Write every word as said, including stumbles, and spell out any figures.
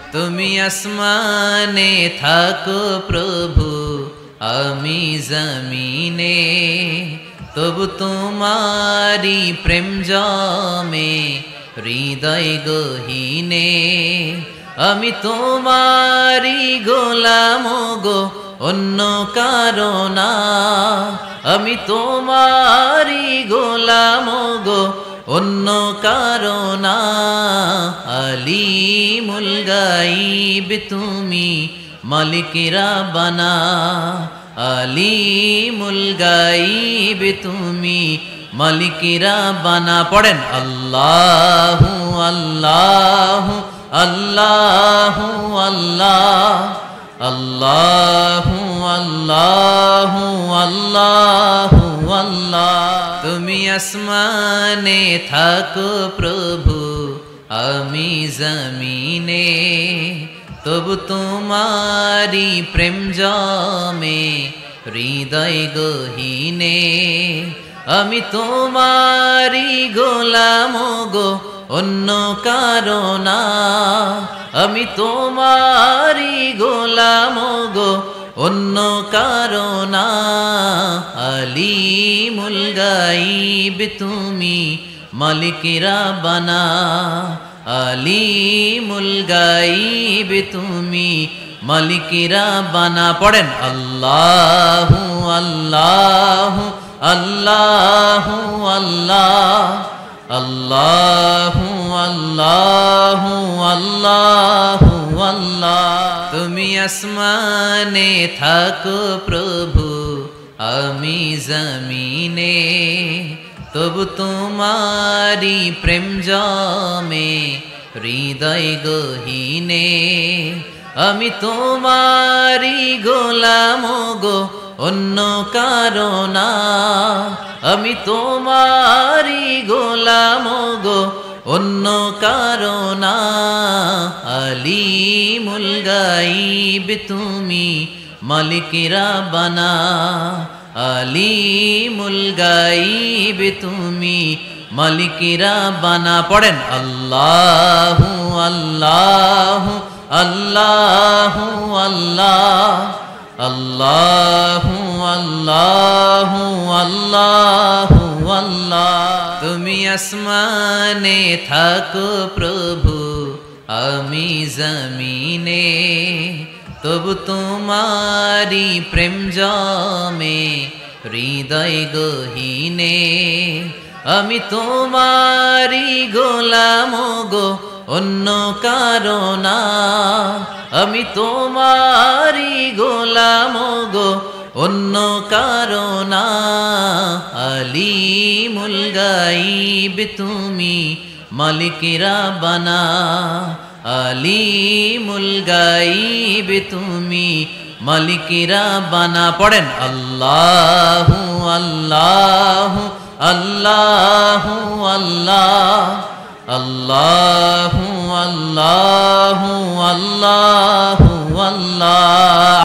তুমি আসমানে থাকো প্রভু, আমি জমিনে, তবু তোমারি প্রেম জমে হৃদয় গহীনে। আমি তোমারি গোলাম গো, অন্য কারো না। আমি তোমারি গোলাম গো, অন্য কারো না। আলিমুল গাইব তুমি, মালিকেরা বানা। আলিমুল গাইব তুমি, মালিকেরা বানা। পড়েন আল্লাহু আল্লাহু আল্লাহু আল্লাহ, আল্লাহু আল্লাহু আল্লাহু আল্লাহ। তুমি আসমানে থাকো প্রভু, আমি জমিনে, তবু তোমারি প্রেম জমে হৃদয় গহীনে। আমি তোমারি গোলাম গো, অন্য কারো না। আমি তোমারি গোলাম গো, অন্য কারো না। আলিমুল গাইব তুমি, মালিকেরা বানা। আলিমুল গাইব তুমি, মালিকেরা বানা। পড়েন আল্লাহু আল্লাহু আল্লাহু আল্লাহ, আল্লাহু আল্লাহু আল্লাহু আল্লাহ। তুমি আসমানে থাকো প্রভু, আমি জমিনে, তবু তোমারি প্রেম জমে হৃদয় গহীনে। আমি তোমারি গোলাম গো, অন্য কারো না। আমি তোমারি গোলাম গো, অন্য কারো না। আলিমুল গাইব তুমি, মালিকেরা বানা। আলিমুল গাইব তুমি, মালিকেরা বানা। পড়েন আল্লাহু আল্লাহু আল্লাহু আল্লাহ, আল্লাহু আল্লাহু আল্লাহু আল্লাহ। তুমি আসমানে থাকো প্রভু, আমি জমিনে, তবু তোমারি প্রেম জমে হৃদয় গহীনে। আমি তোমারি গোলাম গো, অন্য কারো না। আমি তোমারি গোলাম গো, অন্য কারো না। আলিমুল গাইব তুমি, মালিকেরা বানা। আলিমুল গাইব তুমি, মালিকেরা বানা। পড়েন আল্লাহু আল্লাহু আল্লাহু আল্লাহ, আল্লাহু আল্লাহু আল্লাহু আল্লাহ।